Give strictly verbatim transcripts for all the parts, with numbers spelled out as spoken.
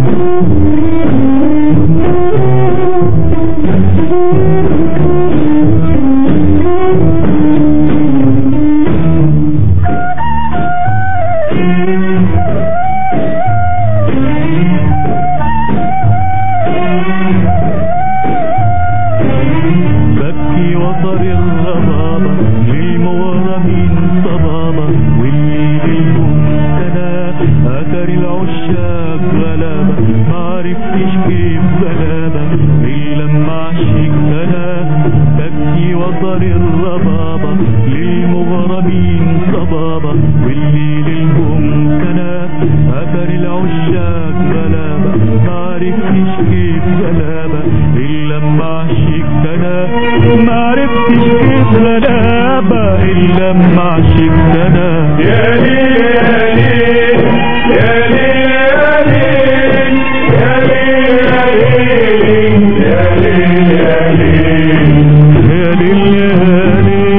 ببكي وطر الربابة للمغرمين صبابة واللي بيهم سنة أثر العشاق غلابة معرفتش كيف غلابة إلا لما عشق سنة. ببكي وطر الربابة للمغرمين صبابة واللي بيهم سنة أثر العشاق غلابة معرفتش كيف غلابة إلا لما عشق سنة. معرفتش كيف غلابة إلا لما عشق سنة. يا ليل يا ليل يا ليل يا ليل يا ليل يا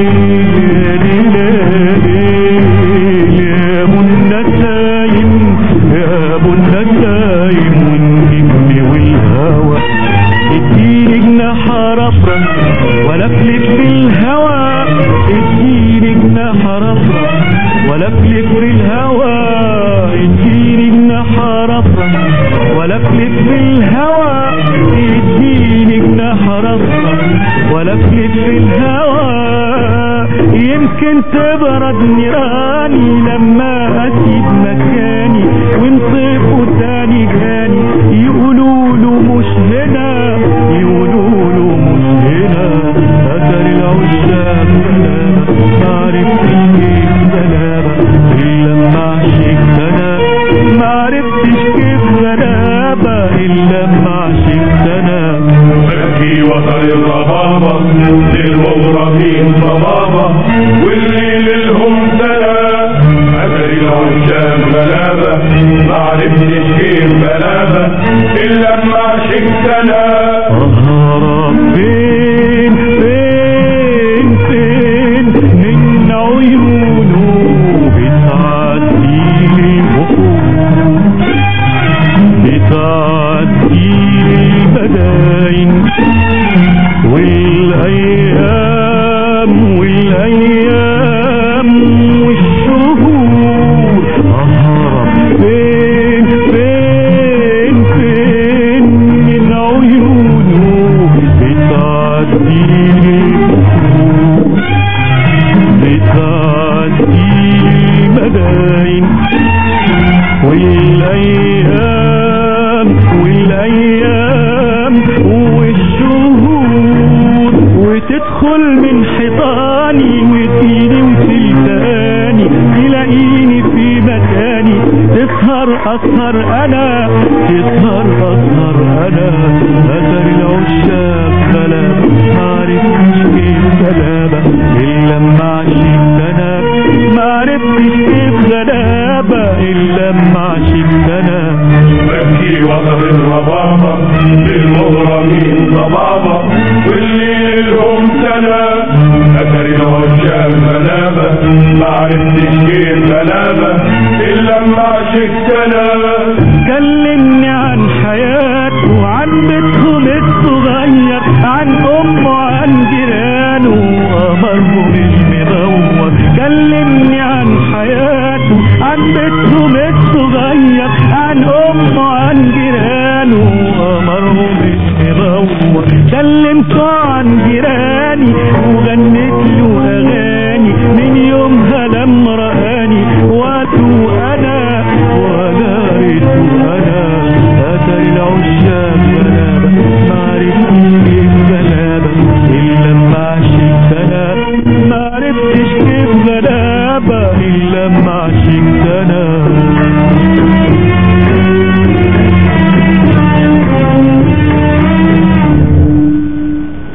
ليل يا بن النايم يا بن النايم والنجم والهوى اديني جناح رفرف ولفلف في الهوى. اديني جناح رفرف ولفلف في الهوى. اديني جناح رفرف ولفلف في الهوى. اديني جناح رفرف ولفلف في الهوى. يمكن تبرد نيراني لما اسيب مكاني ونصيف تاني جاني يقولوا له مش هنا يقولوا له مش هنا. اثر العشاق غلابة معرفتش كيف غلابة إلا لما عشق سنة. معرفتش كيف غلابة إلا لما عشق سنة. ببكي وطر الربابة للمغرمين صبابة واللي للهم سنة أثر العشاق غلابة معرفتش كيف غلابة إلا لما عشق سنة. أهرب فين فين فين من عيونه بتعدي الوقوف بتعدي المداين والأيام والأيام والشهور. أهرب فين فين فين من عيونه بتعدي الوقوف بتعدي المداين والأيام والأيام والشهور. وتدخل من حيطاني وتجيني وتلتاني تلاقيني في مكاني. تسهر أسهر أنا تسهر أسهر أنا. أثر العشاق غلابة معرفتش كيف غلابة إلا لما عشق سنة. معرفتش كيف غلابة إلا لما عشق سنة. ببكي وطر الربابة للمغرمين صبابة واللي لهم سنة أثر العشاق غلابة معرفتش كيف غلابة إلا لما عشق سنة. كلمني عن حياته وعن بيتهم الصغير عن أمه وعن جيرانه وأمره مش مدور. كلمني عن حياته عن بيتهم الصغير عن أمه وعن جيرانه وأمره مش مدور. كلمته عن جيراني وغنيت له أغاني من يومها لما رأى